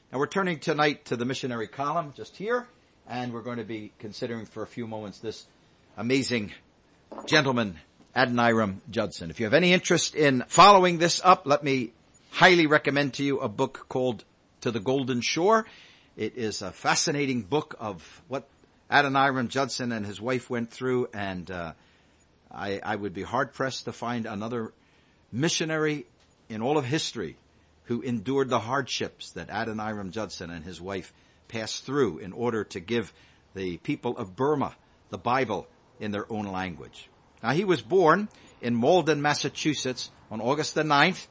Now we're turning tonight to the missionary column just here, and we're going to be considering for a few moments this amazing gentleman, Adoniram Judson. If you have any interest in following this up, let me highly recommend to you a book called To the Golden Shore. It is a fascinating book of what Adoniram Judson and his wife went through, and I would be hard-pressed to find another missionary in all of history who endured the hardships that Adoniram Judson and his wife passed through in order to give the people of Burma the Bible in their own language. Now, he was born in Malden, Massachusetts on August the 9th,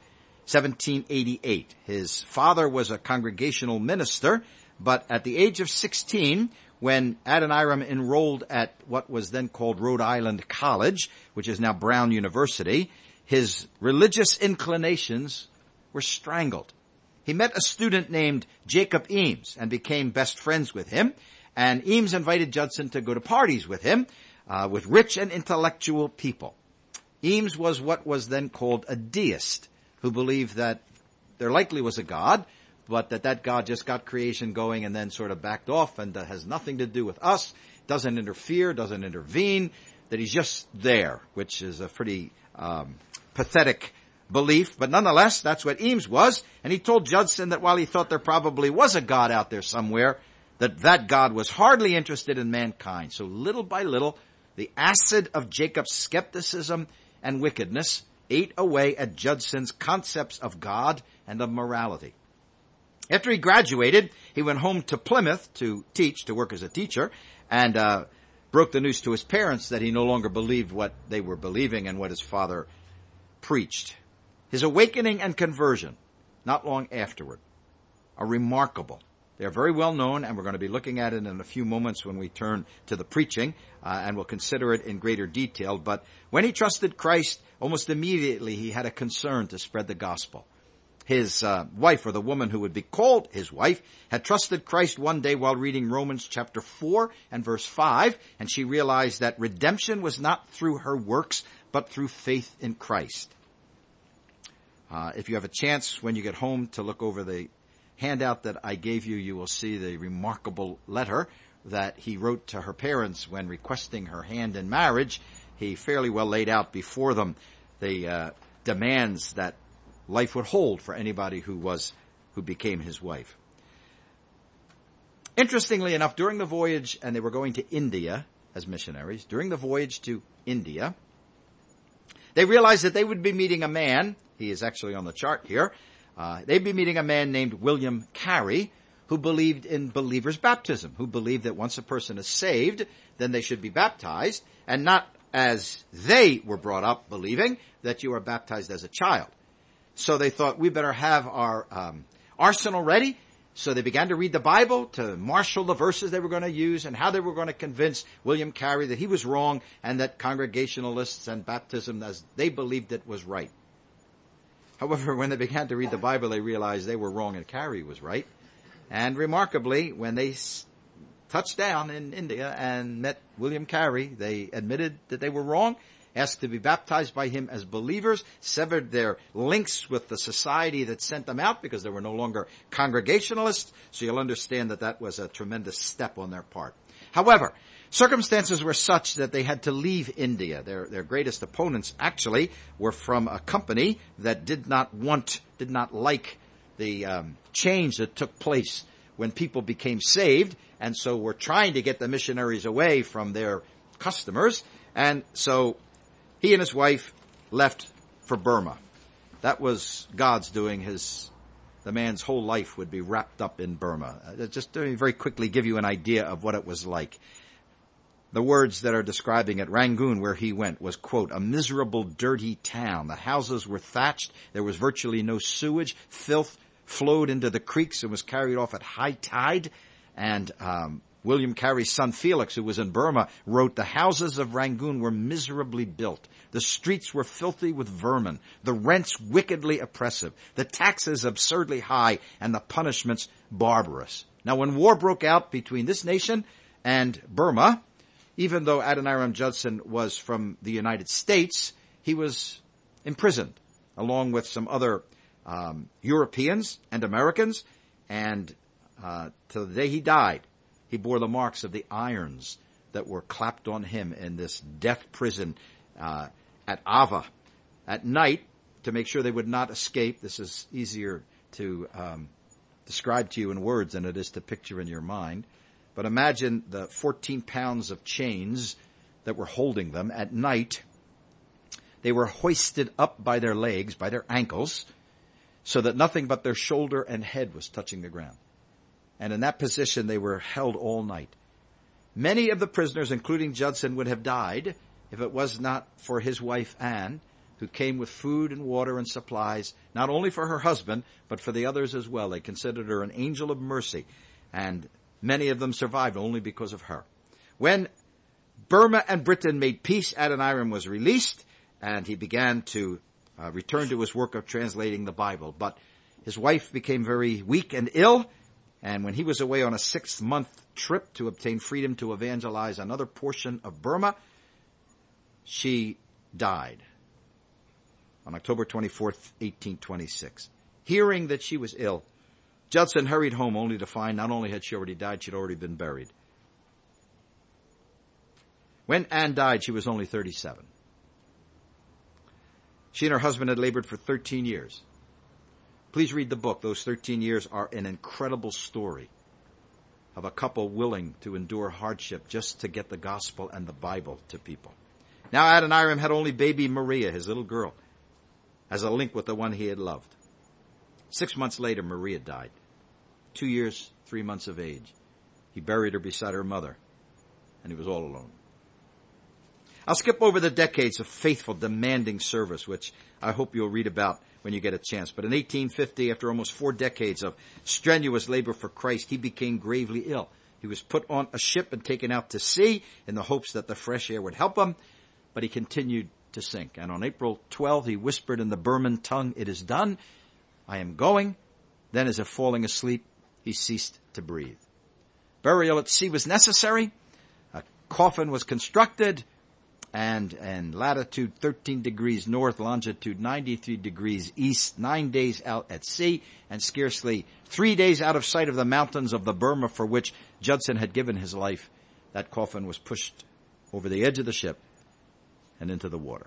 1788. His father was a congregational minister, but at the age of 16, when Adoniram enrolled at what was then called Rhode Island College, which is now Brown University, his religious inclinations were strangled. He met a student named Jacob Eames and became best friends with him, and Eames invited Judson to go to parties with him, with rich and intellectual people. Eames was what was then called a deist, who believed that there likely was a God, but that God just got creation going and then sort of backed off and has nothing to do with us, doesn't interfere, doesn't intervene, that he's just there, which is a pretty pathetic belief. But nonetheless, that's what Eames was, and he told Judson that while he thought there probably was a God out there somewhere, that God was hardly interested in mankind. So little by little, the acid of Jacob's skepticism and wickedness ate away at Judson's concepts of God and of morality. After he graduated, he went home to Plymouth to work as a teacher, and broke the news to his parents that he no longer believed what they were believing and what his father preached. His awakening and conversion, not long afterward, are remarkable. They are very well known, and we're going to be looking at it in a few moments when we turn to the preaching, and we'll consider it in greater detail. But when he trusted Christ, almost immediately he had a concern to spread the gospel. His wife, or the woman who would be called his wife, had trusted Christ one day while reading Romans chapter 4 and verse 5, and she realized that redemption was not through her works, but through faith in Christ. If you have a chance when you get home to look over the handout that I gave you, you will see the remarkable letter that he wrote to her parents when requesting her hand in marriage. He fairly well laid out before them the demands that life would hold for anybody who became his wife. Interestingly enough, during the voyage, and they were going to India as missionaries, during the voyage to India, they realized that they would be meeting a man. He is actually on the chart here. They'd be meeting a man named William Carey, who believed in believer's baptism, who believed that once a person is saved, then they should be baptized, and not as they were brought up believing that you are baptized as a child. So they thought, we better have our arsenal ready. So they began to read the Bible to marshal the verses they were going to use and how they were going to convince William Carey that he was wrong and that Congregationalists and baptism as they believed it was right. However, when they began to read the Bible, they realized they were wrong and Carey was right. And remarkably, when they touched down in India and met William Carey, they admitted that they were wrong, asked to be baptized by him as believers, severed their links with the society that sent them out because they were no longer Congregationalists. So you'll understand that was a tremendous step on their part. However, circumstances were such that they had to leave India. Their greatest opponents actually were from a company that did not like the change that took place when people became saved, and so were trying to get the missionaries away from their customers. And so he and his wife left for Burma. That was God's doing. The man's whole life would be wrapped up in Burma. Just to very quickly give you an idea of what it was like. The words that are describing it, Rangoon, where he went, was, quote, a miserable, dirty town. The houses were thatched. There was virtually no sewage. Filth flowed into the creeks and was carried off at high tide. And William Carey's son Felix, who was in Burma, wrote, the houses of Rangoon were miserably built. The streets were filthy with vermin. The rents wickedly oppressive. The taxes absurdly high, and the punishments barbarous. Now, when war broke out between this nation and Burma, even though Adoniram Judson was from the United States, he was imprisoned, along with some other Europeans and Americans, and till the day he died, he bore the marks of the irons that were clapped on him in this death prison at Ava. At night, to make sure they would not escape, this is easier to describe to you in words than it is to picture in your mind. But imagine the 14 pounds of chains that were holding them. At night, they were hoisted up by their legs, by their ankles, so that nothing but their shoulder and head was touching the ground. And in that position, they were held all night. Many of the prisoners, including Judson, would have died if it was not for his wife, Anne, who came with food and water and supplies, not only for her husband, but for the others as well. They considered her an angel of mercy, and many of them survived only because of her. When Burma and Britain made peace, Adoniram was released, and he began to return to his work of translating the Bible. But his wife became very weak and ill, and when he was away on a 6-month trip to obtain freedom to evangelize another portion of Burma, she died on October 24th, 1826. Hearing that she was ill, Judson hurried home only to find not only had she already died, she'd already been buried. When Anne died, she was only 37. She and her husband had labored for 13 years. Please read the book. Those 13 years are an incredible story of a couple willing to endure hardship just to get the gospel and the Bible to people. Now Adoniram had only baby Maria, his little girl, as a link with the one he had loved. 6 months later, Maria died. 2 years, 3 months of age. He buried her beside her mother, and he was all alone. I'll skip over the decades of faithful, demanding service, which I hope you'll read about when you get a chance. But in 1850, after almost 4 decades of strenuous labor for Christ, he became gravely ill. He was put on a ship and taken out to sea in the hopes that the fresh air would help him, but he continued to sink. And on April 12th, he whispered in the Burman tongue, "It is done. I am going." Then, as if falling asleep, he ceased to breathe. Burial at sea was necessary. A coffin was constructed, and latitude 13 degrees north, longitude 93 degrees east, 9 days out at sea, and scarcely 3 days out of sight of the mountains of the Burma for which Judson had given his life, that coffin was pushed over the edge of the ship and into the water.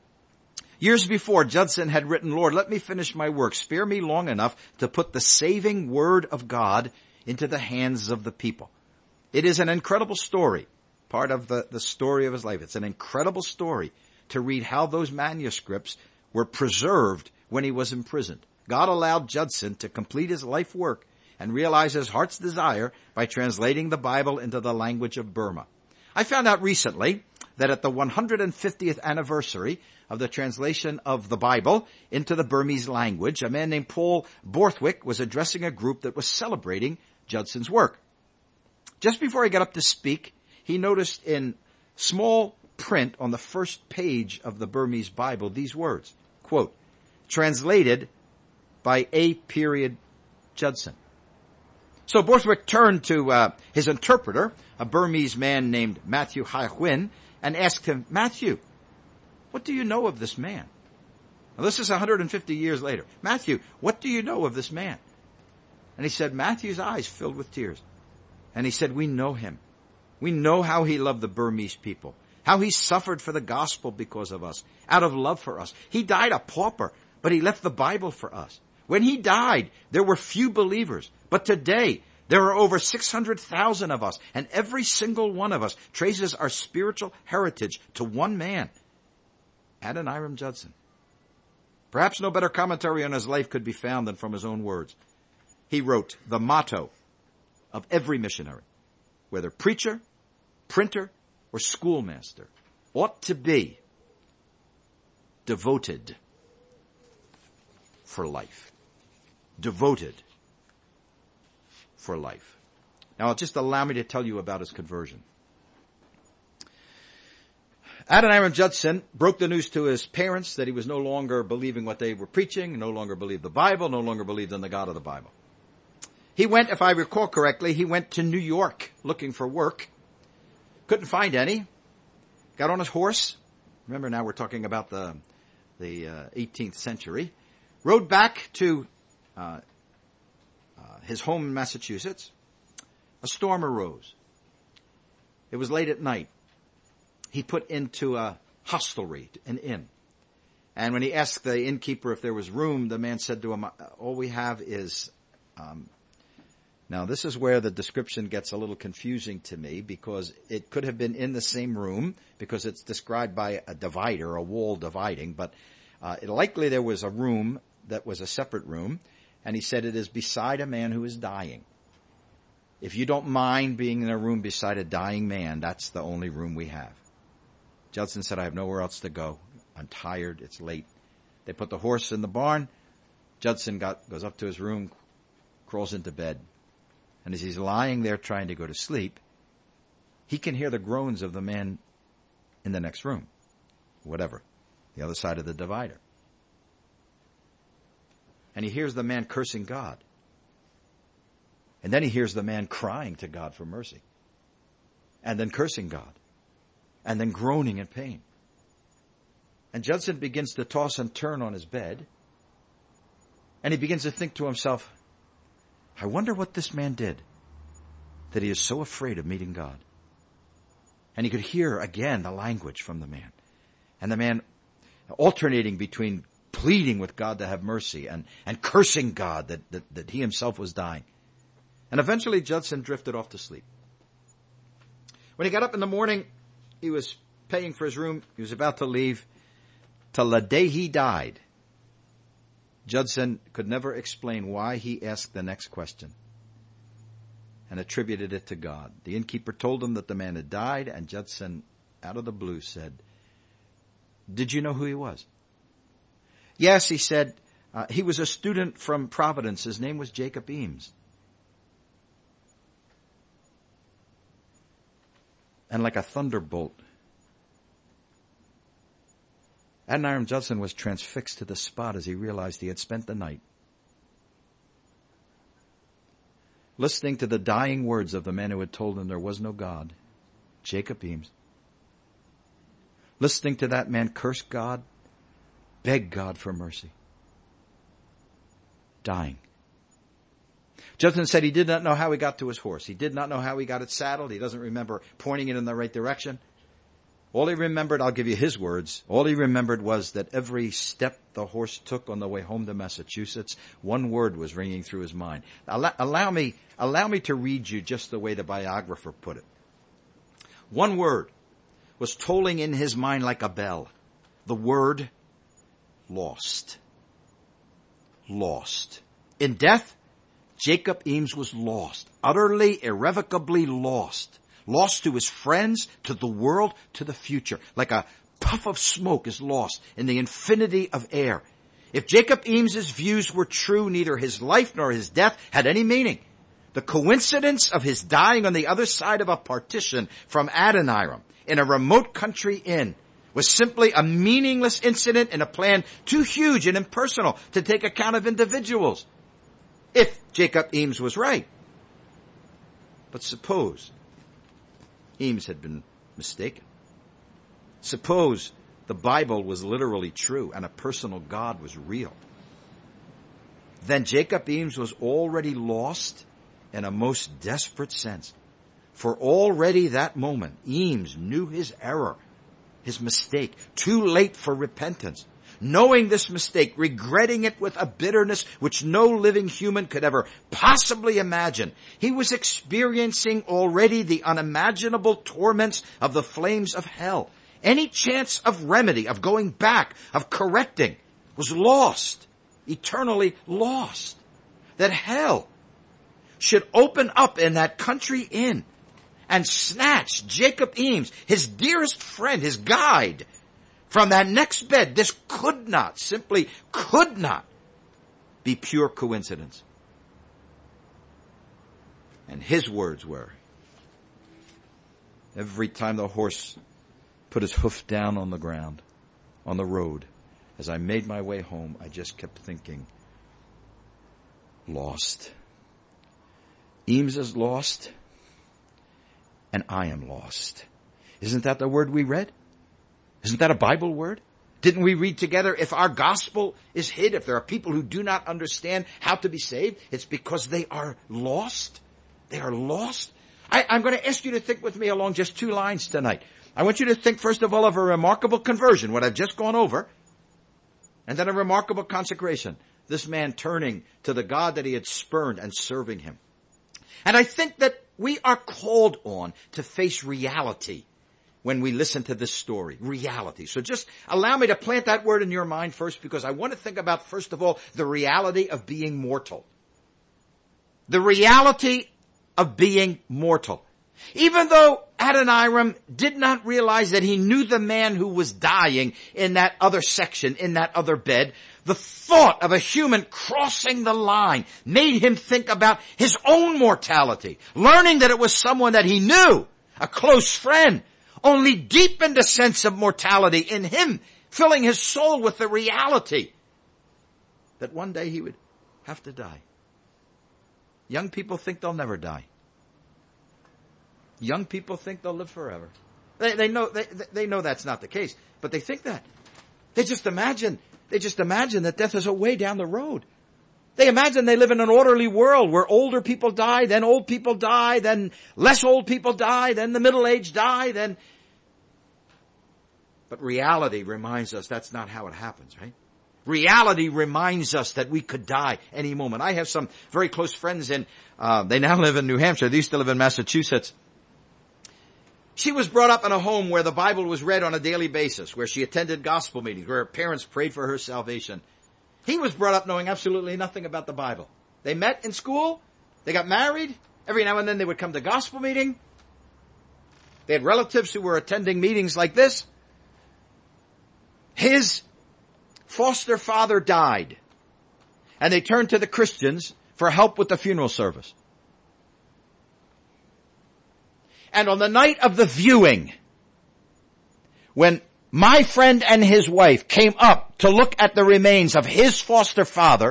Years before, Judson had written, "Lord, let me finish my work. Spare me long enough to put the saving word of God into the hands of the people." It is an incredible story, part of the story of his life. It's an incredible story to read how those manuscripts were preserved when he was imprisoned. God allowed Judson to complete his life work and realize his heart's desire by translating the Bible into the language of Burma. I found out recently that at the 150th anniversary of the translation of the Bible into the Burmese language, a man named Paul Borthwick was addressing a group that was celebrating Judson's work. Just before he got up to speak, he noticed in small print on the first page of the Burmese Bible these words, quote, "Translated by A. Judson." So Borthwick turned to his interpreter, a Burmese man named Matthew Hai Huynh, and asked him, "Matthew, what do you know of this man?" Now, this is 150 years later. "Matthew, what do you know of this man?" And he said, Matthew's eyes filled with tears. And he said, "We know him. We know how he loved the Burmese people, how he suffered for the gospel because of us, out of love for us. He died a pauper, but he left the Bible for us. When he died, there were few believers, but today there are over 600,000 of us, and every single one of us traces our spiritual heritage to one man, Adoniram Judson." Perhaps no better commentary on his life could be found than from his own words. He wrote, "The motto of every missionary, whether preacher, printer, or schoolmaster, ought to be devoted for life." Devoted for life. Now, just allow me to tell you about his conversion. Adoniram Judson broke the news to his parents that he was no longer believing what they were preaching, no longer believed the Bible, no longer believed in the God of the Bible. He went, if I recall correctly, he went to New York looking for work. Couldn't find any. Got on his horse. Remember, now we're talking about the 18th century. Rode back to his home in Massachusetts, a storm arose. It was late at night. He put into a hostelry, an inn. And when he asked the innkeeper if there was room, the man said to him, all we have is, now this is where the description gets a little confusing to me, because it could have been in the same room, because it's described by a divider, a wall dividing, but likely there was a room that was a separate room, and he said it is beside a man who is dying. If you don't mind being in a room beside a dying man, that's the only room we have. Judson said, I have nowhere else to go. I'm tired. It's late. They put the horse in the barn. Judson goes up to his room, crawls into bed. And as he's lying there trying to go to sleep, he can hear the groans of the man in the next room. Whatever. The other side of the divider. And he hears the man cursing God. And then he hears the man crying to God for mercy. And then cursing God. And then groaning in pain. And Judson begins to toss and turn on his bed. And he begins to think to himself, I wonder what this man did that he is so afraid of meeting God. And he could hear again the language from the man. And the man alternating between pleading with God to have mercy and cursing God that he himself was dying. And eventually Judson drifted off to sleep. When he got up in the morning, he was paying for his room. He was about to leave. Till the day he died, Judson could never explain why he asked the next question and attributed it to God. The innkeeper told him that the man had died, and Judson, out of the blue, said, did you know who he was? Yes, he said, he was a student from Providence. His name was Jacob Eames. And like a thunderbolt, Adoniram Judson was transfixed to the spot as he realized he had spent the night listening to the dying words of the man who had told him there was no God, Jacob Eames. Listening to that man curse God, beg God for mercy. Dying. Judson said he did not know how he got to his horse. He did not know how he got it saddled. He doesn't remember pointing it in the right direction. All he remembered, I'll give you his words, all he remembered was that every step the horse took on the way home to Massachusetts, one word was ringing through his mind. Allow me to read you just the way the biographer put it. One word was tolling in his mind like a bell. The word, lost. Lost. In death, Jacob Eames was lost. Utterly, irrevocably lost. Lost to his friends, to the world, to the future. Like a puff of smoke is lost in the infinity of air. If Jacob Eames's views were true, neither his life nor his death had any meaning. The coincidence of his dying on the other side of a partition from Adoniram in a remote country inn was simply a meaningless incident in a plan too huge and impersonal to take account of individuals. If Jacob Eames was right. But suppose Eames had been mistaken. Suppose the Bible was literally true and a personal God was real. Then Jacob Eames was already lost in a most desperate sense. For already that moment, Eames knew his error, his mistake, too late for repentance. Knowing this mistake, regretting it with a bitterness which no living human could ever possibly imagine, he was experiencing already the unimaginable torments of the flames of hell. Any chance of remedy, of going back, of correcting, was lost, eternally lost. That hell should open up in that country inn and snatch Jacob Eames, his dearest friend, his guide, from that next bed. This could not, simply could not be pure coincidence. And his words were, every time the horse put his hoof down on the ground, on the road, as I made my way home, I just kept thinking, lost. Eames is lost, and I am lost. Isn't that the word we read? Isn't that a Bible word? Didn't we read together, if our gospel is hid, if there are people who do not understand how to be saved, it's because they are lost. They are lost. I'm going to ask you to think with me along just 2 lines tonight. I want you to think first of all of a remarkable conversion, what I've just gone over, and then a remarkable consecration. This man turning to the God that he had spurned and serving him. And I think that we are called on to face reality when we listen to this story. Reality. So just allow me to plant that word in your mind first, because I want to think about, first of all, the reality of being mortal. The reality of being mortal. Even though Adoniram did not realize that he knew the man who was dying in that other section, in that other bed, the thought of a human crossing the line made him think about his own mortality, learning that it was someone that he knew, a close friend, only deepened a sense of mortality in him, filling his soul with the reality that one day he would have to die. Young people think they'll never die. Young people think they'll live forever. They know that's not the case, but they think that. They just imagine that death is a way down the road. They imagine they live in an orderly world where older people die, then old people die, then less old people die, then the middle-aged die, then... But reality reminds us that's not how it happens, right? Reality reminds us that we could die any moment. I have some very close friends they now live in New Hampshire. They used to live in Massachusetts. She was brought up in a home where the Bible was read on a daily basis, where she attended gospel meetings, where her parents prayed for her salvation. He was brought up knowing absolutely nothing about the Bible. They met in school. They got married. Every now and then they would come to gospel meeting. They had relatives who were attending meetings like this. His foster father died, and they turned to the Christians for help with the funeral service. And on the night of the viewing, when my friend and his wife came up to look at the remains of his foster father,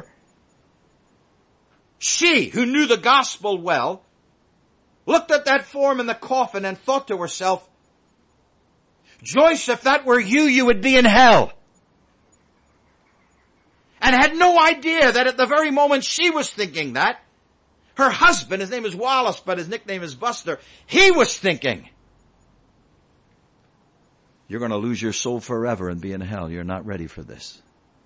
she, who knew the gospel well, looked at that form in the coffin and thought to herself, Joyce, if that were you, you would be in hell. And had no idea that at the very moment she was thinking that, her husband, his name is Wallace, but his nickname is Buster, he was thinking, you're going to lose your soul forever and be in hell. You're not ready for this.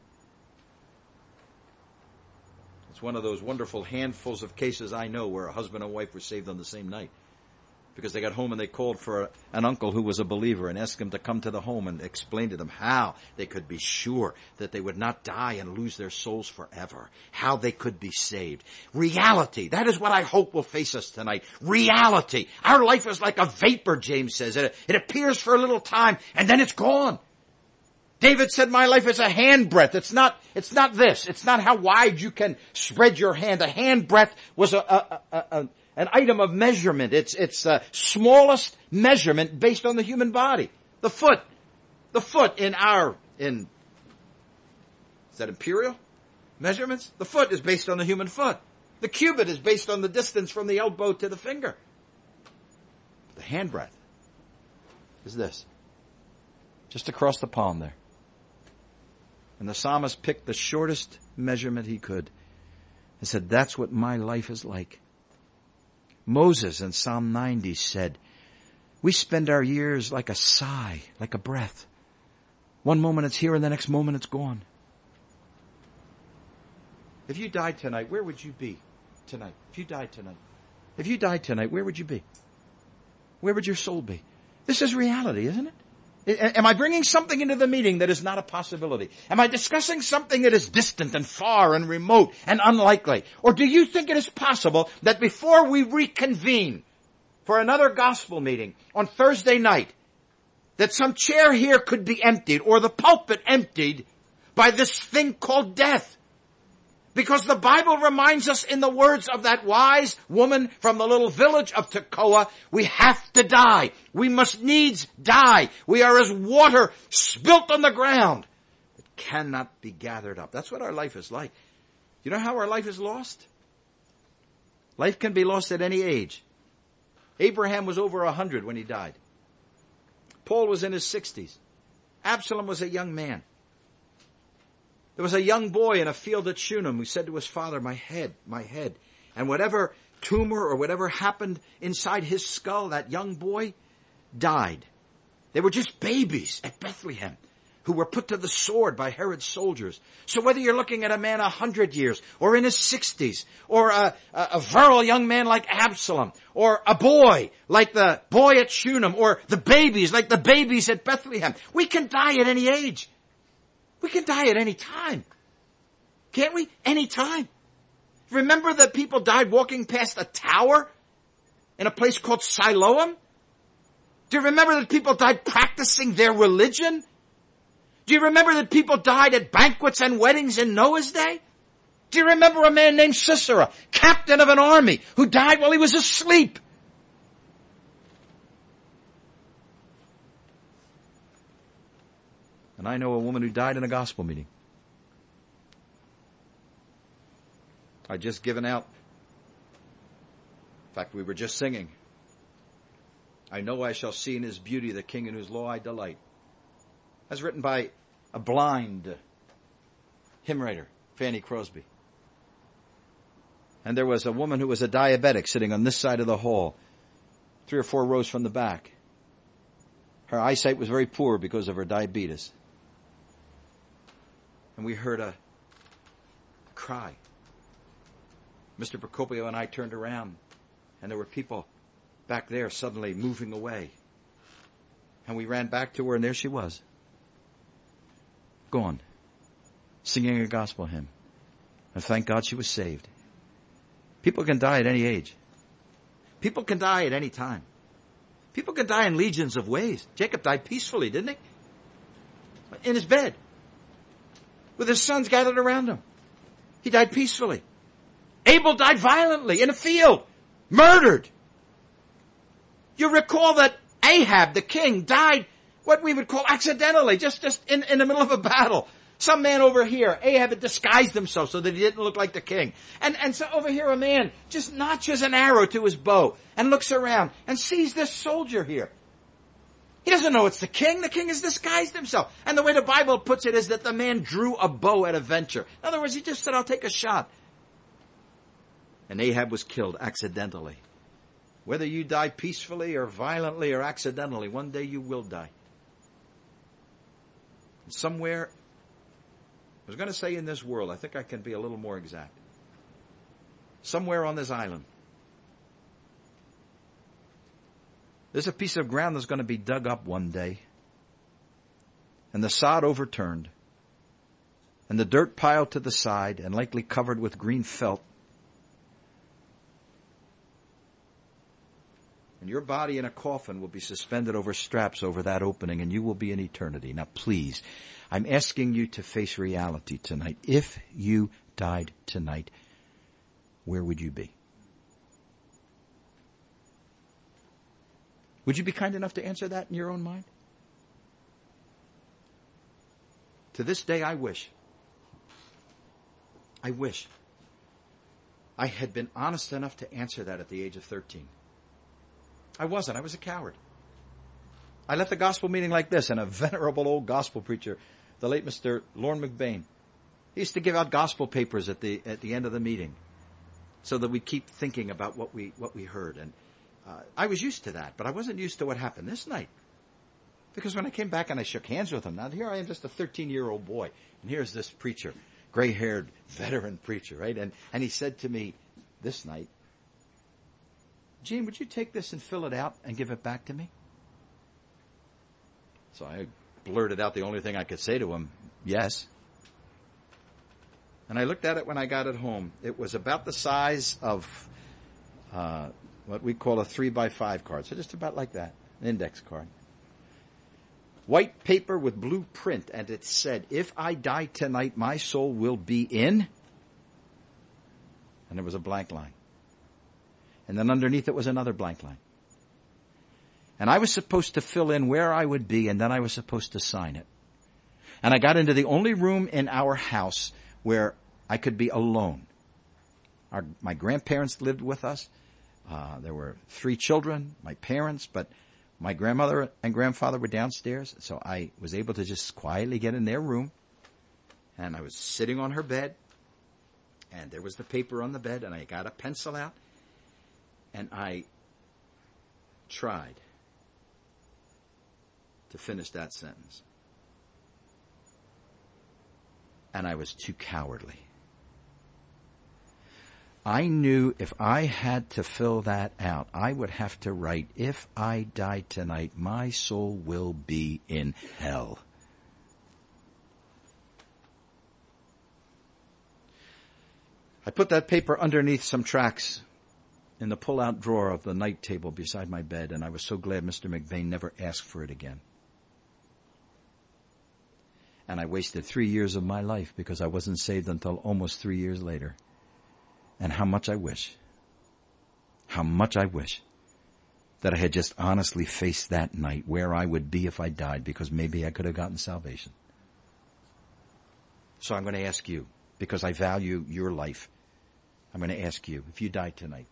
It's one of those wonderful handfuls of cases I know where a husband and wife were saved on the same night. Because they got home and they called for an uncle who was a believer and asked him to come to the home and explain to them how they could be sure that they would not die and lose their souls forever. How they could be saved. Reality. That is what I hope will face us tonight. Reality. Our life is like a vapor, James says. It appears for a little time and then it's gone. David said, my life is a handbreadth. It's not this. It's not how wide you can spread your hand. A handbreadth was an item of measurement. It's smallest measurement based on the human body. The foot is that imperial measurements? The foot is based on the human foot. The cubit is based on the distance from the elbow to the finger. The handbreadth is this. Just across the palm there. And the psalmist picked the shortest measurement he could and said, that's what my life is like. Moses in Psalm 90 said, we spend our years like a sigh, like a breath. One moment it's here and the next moment it's gone. If you died tonight, where would you be tonight? If you died tonight, where would you be? Where would your soul be? This is reality, isn't it? Am I bringing something into the meeting that is not a possibility? Am I discussing something that is distant and far and remote and unlikely? Or do you think it is possible that before we reconvene for another gospel meeting on Thursday night, that some chair here could be emptied or the pulpit emptied by this thing called death? Because the Bible reminds us in the words of that wise woman from the little village of Tekoa, we have to die. We must needs die. We are as water spilt on the ground. It cannot be gathered up. That's what our life is like. You know how our life is lost? Life can be lost at any age. Abraham was over 100 when he died. Paul was in his 60s. Absalom was a young man. There was a young boy in a field at Shunem who said to his father, my head, my head. And whatever tumor or whatever happened inside his skull, that young boy died. They were just babies at Bethlehem who were put to the sword by Herod's soldiers. So whether you're looking at a man 100 years or in his 60s or a virile young man like Absalom or a boy like the boy at Shunem or the babies like the babies at Bethlehem, we can die at any age. We can die at any time. Can't we? Any time. Remember that people died walking past a tower in a place called Siloam? Do you remember that people died practicing their religion? Do you remember that people died at banquets and weddings in Noah's day? Do you remember a man named Sisera, captain of an army, who died while he was asleep? And I know a woman who died in a gospel meeting. I'd just given out. In fact, we were just singing. I know I shall see in his beauty the king in whose law I delight. That's written by a blind hymn writer, Fanny Crosby. And there was a woman who was a diabetic sitting on this side of the hall, 3 or 4 rows from the back. Her eyesight was very poor because of her diabetes. And we heard a cry. Mr. Procopio and I turned around, and there were people back there suddenly moving away. And we ran back to her, and there she was. Gone. Singing a gospel hymn. And thank God she was saved. People can die at any age. People can die at any time. People can die in legions of ways. Jacob died peacefully, didn't he? In his bed. With his sons gathered around him. He died peacefully. Abel died violently in a field. Murdered. You recall that Ahab, the king, died what we would call accidentally, just in the middle of a battle. Some man over here, Ahab had disguised himself so that he didn't look like the king. And so over here a man just notches an arrow to his bow and looks around and sees this soldier here. He doesn't know it's the king. The king has disguised himself. And the way the Bible puts it is that the man drew a bow at a venture. In other words, he just said, I'll take a shot. And Ahab was killed accidentally. Whether you die peacefully or violently or accidentally, one day you will die. Somewhere, I was going to say in this world, I think I can be a little more exact. Somewhere on this island, there's a piece of ground that's going to be dug up one day, and the sod overturned, and the dirt piled to the side and likely covered with green felt. And your body in a coffin will be suspended over straps over that opening, and you will be in eternity. Now please, I'm asking you to face reality tonight. If you died tonight, where would you be? Would you be kind enough to answer that in your own mind? To this day, I wish I had been honest enough to answer that at the age of 13. I wasn't. I was a coward. I left the gospel meeting like this, and a venerable old gospel preacher, the late Mr. Lorne McBain, he used to give out gospel papers at the end of the meeting so that we keep thinking about what we heard. And I was used to that, but I wasn't used to what happened this night. Because when I came back and I shook hands with him, now here I am, just a 13-year-old boy, and here's this preacher, gray-haired veteran preacher, right? And he said to me this night, Gene, would you take this and fill it out and give it back to me? So I blurted out the only thing I could say to him, yes. And I looked at it when I got it home. It was about the size of what we call a 3x5 card. So just about like that, an index card. White paper with blue print, and it said, if I die tonight, my soul will be in. And there was a blank line. And then underneath it was another blank line. And I was supposed to fill in where I would be, and then I was supposed to sign it. And I got into the only room in our house where I could be alone. My grandparents lived with us. There were 3 children, my parents, but my grandmother and grandfather were downstairs, so I was able to just quietly get in their room And I was sitting on her bed, and there was the paper on the bed, and I got a pencil out, and I tried to finish that sentence. And I was too cowardly. I knew if I had to fill that out, I would have to write, if I die tonight, my soul will be in hell. I put that paper underneath some tracts in the pull-out drawer of the night table beside my bed, and I was so glad Mr. McVeigh never asked for it again. And I wasted 3 years of my life because I wasn't saved until almost 3 years later. And how much I wish that I had just honestly faced that night where I would be if I died, because maybe I could have gotten salvation. So I'm going to ask you, because I value your life, I'm going to ask you, if you died tonight,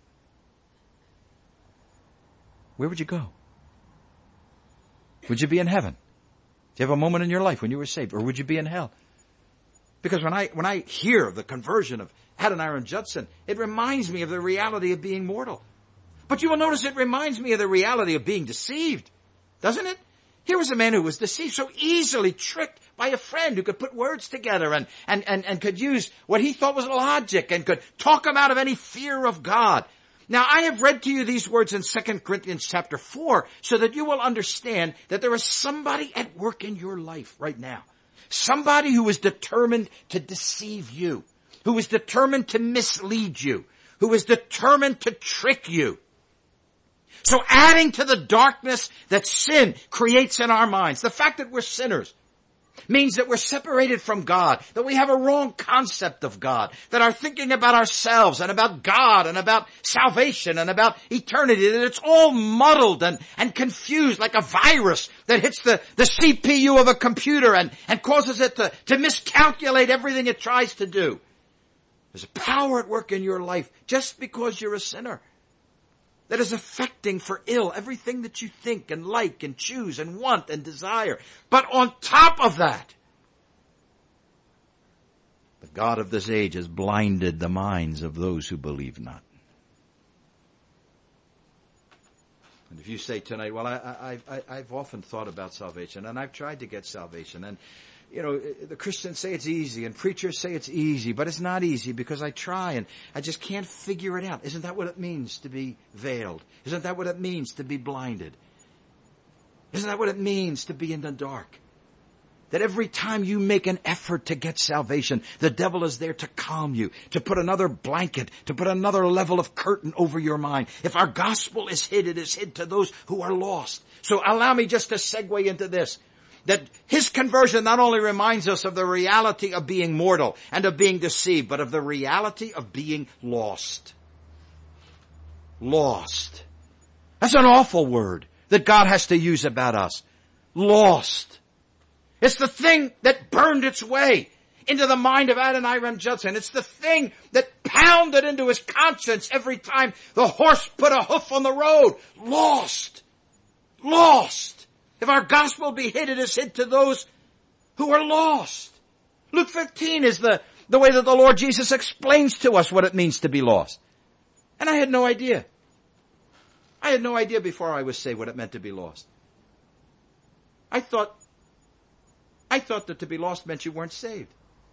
where would you go? Would you be in heaven? Do you have a moment in your life when you were saved? Or would you be in hell? Because when I hear of the conversion of Adoniram Judson, it reminds me of the reality of being mortal. But you will notice it reminds me of the reality of being deceived, doesn't it? Here was a man who was deceived, so easily tricked by a friend who could put words together and could use what he thought was logic and could talk him out of any fear of God. Now, I have read to you these words in 2 Corinthians chapter 4 so that you will understand that there is somebody at work in your life right now. Somebody who is determined to deceive you, who is determined to mislead you, who is determined to trick you. So adding to the darkness that sin creates in our minds, the fact that we're sinners, means that we're separated from God, that we have a wrong concept of God, that our thinking about ourselves and about God and about salvation and about eternity, that it's all muddled and confused like a virus that hits the CPU of a computer and causes it to miscalculate everything it tries to do. There's a power at work in your life just because you're a sinner that is affecting for ill everything that you think and like and choose and want and desire. But on top of that, the God of this age has blinded the minds of those who believe not. And if you say tonight, well, I've often thought about salvation, and I've tried to get salvation, and you know, the Christians say it's easy, and preachers say it's easy, but it's not easy because I try and I just can't figure it out. Isn't that what it means to be veiled? Isn't that what it means to be blinded? Isn't that what it means to be in the dark? That every time you make an effort to get salvation, the devil is there to calm you, to put another blanket, to put another level of curtain over your mind. If our gospel is hid, it is hid to those who are lost. So allow me just to segue into this. That his conversion not only reminds us of the reality of being mortal and of being deceived, but of the reality of being lost. Lost. That's an awful word that God has to use about us. Lost. It's the thing that burned its way into the mind of Adoniram Judson. It's the thing that pounded into his conscience every time the horse put a hoof on the road. Lost. Lost. If our gospel be hid, it is hid to those who are lost. Luke 15 is the way that the Lord Jesus explains to us what it means to be lost. And I had no idea. I had no idea before I was saved what it meant to be lost. I thought that to be lost meant you weren't saved.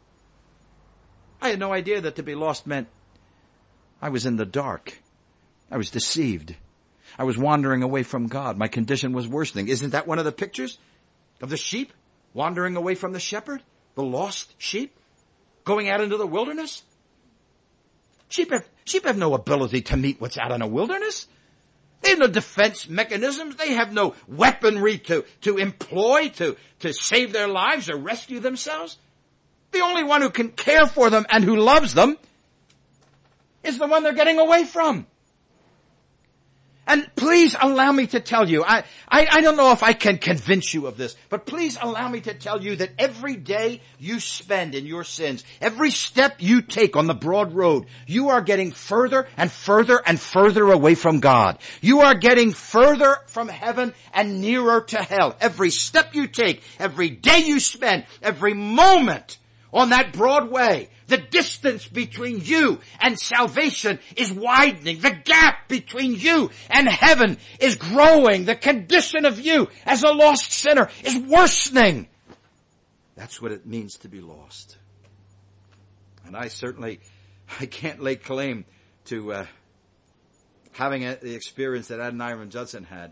I had no idea that to be lost meant I was in the dark. I was deceived. I was wandering away from God. My condition was worsening. Isn't that one of the pictures of the sheep wandering away from the shepherd? The lost sheep going out into the wilderness? Sheep have no ability to meet what's out in a wilderness. They have no defense mechanisms. They have no weaponry to employ to save their lives or rescue themselves. The only one who can care for them and who loves them is the one they're getting away from. And please allow me to tell you, I don't know if I can convince you of this, but please allow me to tell you that every day you spend in your sins, every step you take on the broad road, you are getting further and further and further away from God. You are getting further from heaven and nearer to hell. Every step you take, every day you spend, every moment on that broad way. The distance between you and salvation is widening. The gap between you and heaven is growing. The condition of you as a lost sinner is worsening. That's what it means to be lost. And I can't lay claim to having the experience that Adoniram Judson had.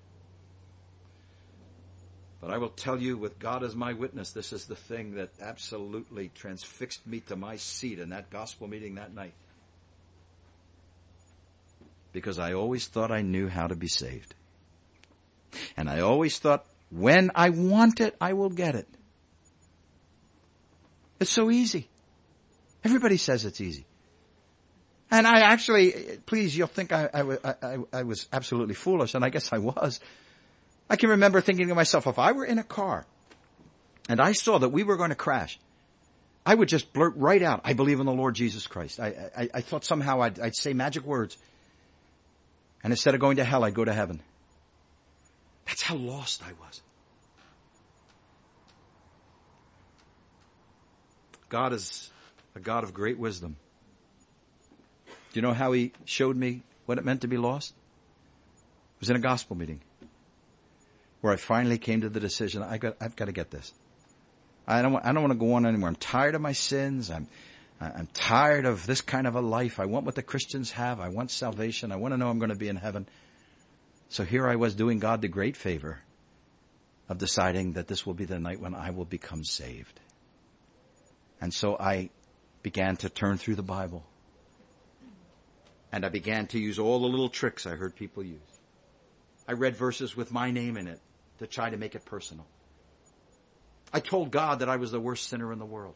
But I will tell you, with God as my witness, this is the thing that absolutely transfixed me to my seat in that gospel meeting that night. Because I always thought I knew how to be saved. And I always thought, when I want it, I will get it. It's so easy. Everybody says it's easy. And I actually, please, you'll think I was absolutely foolish, and I guess I was. I can remember thinking to myself, if I were in a car and I saw that we were going to crash, I would just blurt right out, I believe in the Lord Jesus Christ. I thought somehow I'd say magic words. And instead of going to hell, I'd go to heaven. That's how lost I was. God is a God of great wisdom. Do you know how he showed me what it meant to be lost? It was in a gospel meeting where I finally came to the decision, I've got to get this. I don't want to go on anymore. I'm tired of my sins. I'm tired of this kind of a life. I want what the Christians have. I want salvation. I want to know I'm going to be in heaven. So here I was doing God the great favor of deciding that this will be the night when I will become saved. And so I began to turn through the Bible. And I began to use all the little tricks I heard people use. I read verses with my name in it to try to make it personal. I told God that I was the worst sinner in the world.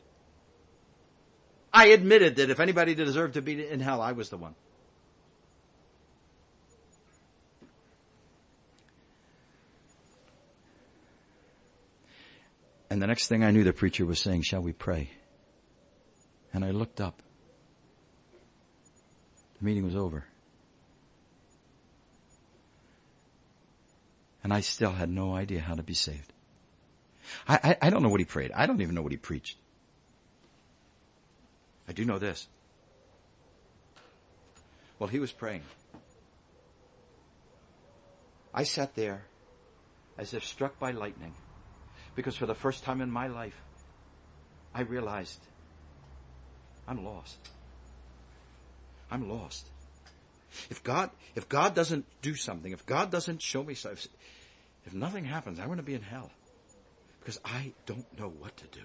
I admitted that if anybody deserved to be in hell, I was the one. And the next thing I knew, the preacher was saying, shall we pray? And I looked up. The meeting was over. And I still had no idea how to be saved. I don't know what he prayed. I don't even know what he preached. I do know this. While he was praying, I sat there as if struck by lightning, because for the first time in my life, I realized I'm lost. I'm lost. If God doesn't do something, if God doesn't show me something, if nothing happens, I'm going to be in hell. Because I don't know what to do.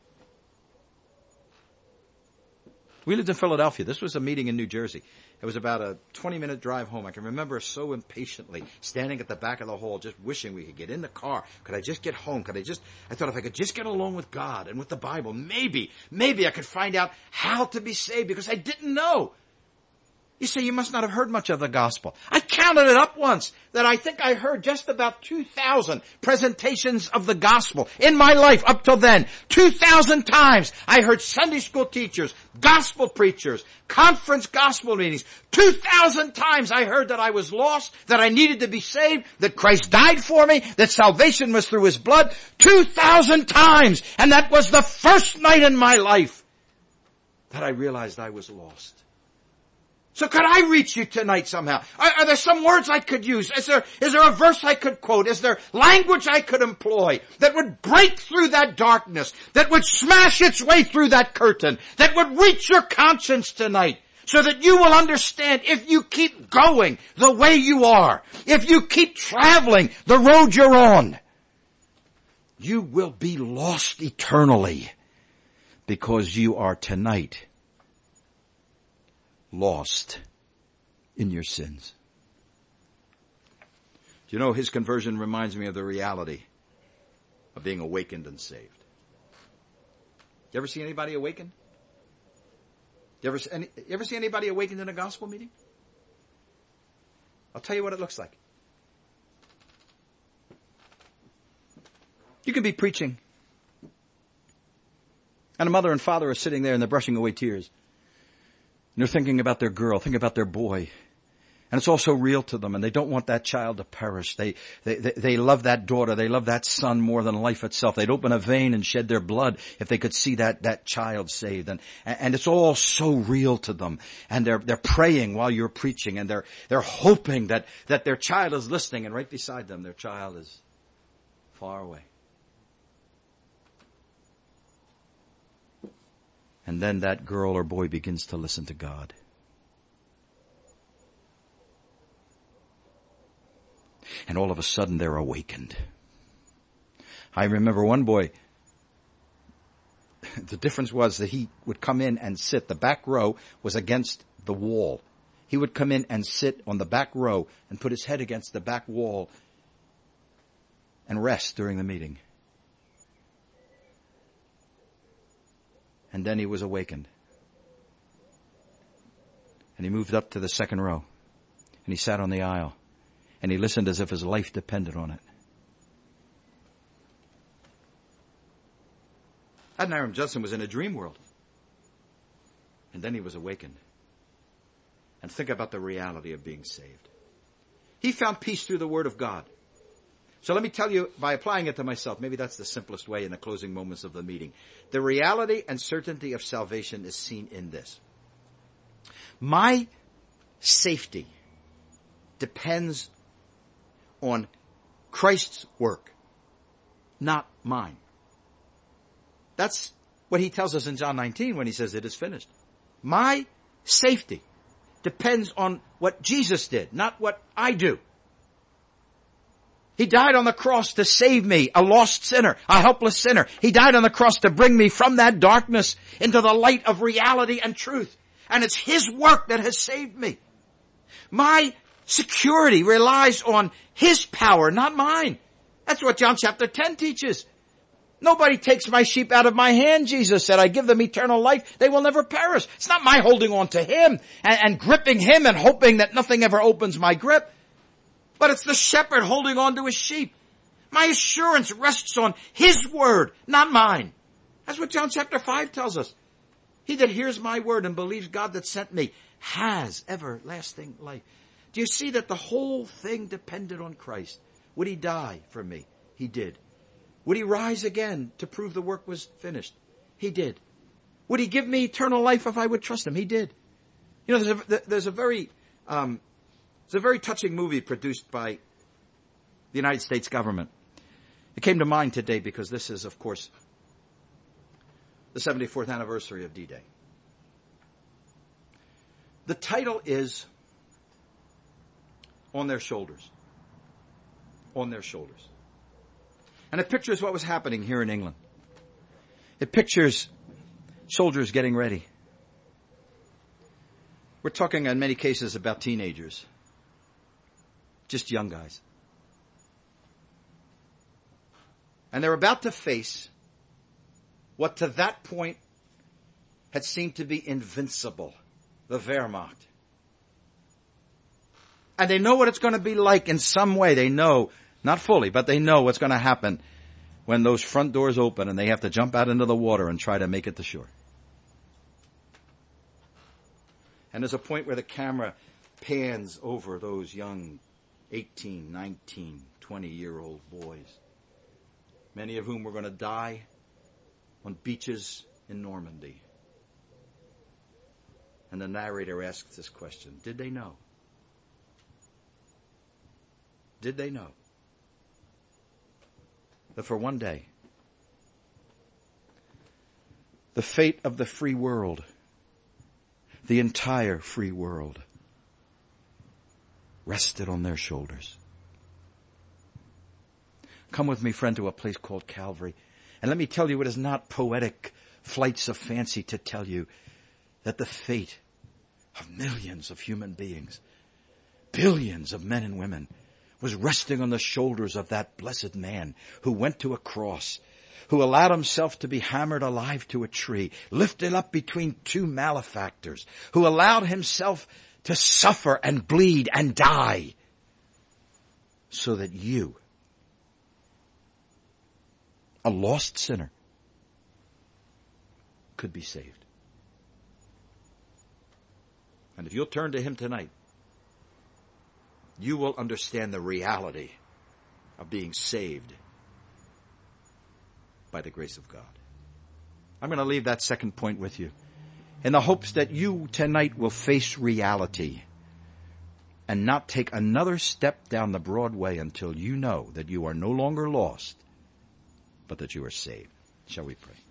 We lived in Philadelphia. This was a meeting in New Jersey. It was about a 20-minute drive home. I can remember so impatiently standing at the back of the hall just wishing we could get in the car. Could I just get home? I thought if I could just get along with God and with the Bible, maybe I could find out how to be saved, because I didn't know. You say you must not have heard much of the gospel. I counted it up once that I think I heard just about 2,000 presentations of the gospel in my life up till then. 2,000 times I heard Sunday school teachers, gospel preachers, conference gospel meetings. 2,000 times I heard that I was lost, that I needed to be saved, that Christ died for me, that salvation was through his blood. 2,000 times. And that was the first night in my life that I realized I was lost. So could I reach you tonight somehow? Are there some words I could use? Is there a verse I could quote? Is there language I could employ that would break through that darkness, that would smash its way through that curtain, that would reach your conscience tonight, so that you will understand, if you keep going the way you are, if you keep traveling the road you're on, you will be lost eternally, because you are tonight lost in your sins. Do you know, his conversion reminds me of the reality of being awakened and saved. You ever see anybody awakened? You ever see anybody awakened in a gospel meeting? I'll tell you what it looks like. You can be preaching, and a mother and father are sitting there and they're brushing away tears. And they're thinking about their girl, thinking about their boy. And it's also real to them, and they don't want that child to perish. They love that daughter. They love that son more than life itself. They'd open a vein and shed their blood if they could see that child saved. And it's all so real to them. And they're praying while you're preaching, and they're hoping that their child is listening, and right beside them, their child is far away. And then that girl or boy begins to listen to God. And all of a sudden they're awakened. I remember one boy, the difference was that he would come in and sit. The back row was against the wall. He would come in and sit on the back row and put his head against the back wall and rest during the meeting. And then he was awakened. And he moved up to the second row. And he sat on the aisle. And he listened as if his life depended on it. Adoniram Judson was in a dream world. And then he was awakened. And think about the reality of being saved. He found peace through the Word of God. So let me tell you, by applying it to myself, maybe that's the simplest way in the closing moments of the meeting. The reality and certainty of salvation is seen in this. My safety depends on Christ's work, not mine. That's what he tells us in John 19 when he says it is finished. My safety depends on what Jesus did, not what I do. He died on the cross to save me, a lost sinner, a helpless sinner. He died on the cross to bring me from that darkness into the light of reality and truth. And it's His work that has saved me. My security relies on His power, not mine. That's what John chapter 10 teaches. Nobody takes my sheep out of my hand, Jesus said. I give them eternal life. They will never perish. It's not my holding on to Him and gripping Him and hoping that nothing ever opens my grip. But it's the shepherd holding on to his sheep. My assurance rests on His word, not mine. That's what John chapter 5 tells us. He that hears my word and believes God that sent me has everlasting life. Do you see that the whole thing depended on Christ? Would He die for me? He did. Would He rise again to prove the work was finished? He did. Would He give me eternal life if I would trust Him? He did. You know, there's a very touching movie produced by the United States government. It came to mind today because this is, of course, the 74th anniversary of D-Day. The title is On Their Shoulders. On Their Shoulders. And it pictures what was happening here in England. It pictures soldiers getting ready. We're talking in many cases about teenagers. Just young guys. And they're about to face what to that point had seemed to be invincible, the Wehrmacht. And they know what it's going to be like in some way. They know, not fully, but they know what's going to happen when those front doors open and they have to jump out into the water and try to make it to shore. And there's a point where the camera pans over those young 18, 19, 20-year-old boys, many of whom were going to die on beaches in Normandy. And the narrator asks this question: did they know? Did they know that for one day, the fate of the free world, the entire free world, rested on their shoulders? Come with me, friend, to a place called Calvary. And let me tell you, it is not poetic flights of fancy to tell you that the fate of millions of human beings, billions of men and women, was resting on the shoulders of that blessed man who went to a cross, who allowed himself to be hammered alive to a tree, lifted up between two malefactors, who allowed himself to suffer and bleed and die so that you, a lost sinner, could be saved. And if you'll turn to Him tonight, you will understand the reality of being saved by the grace of God. I'm going to leave that second point with you in the hopes that you tonight will face reality and not take another step down the broad way until you know that you are no longer lost, but that you are saved. Shall we pray?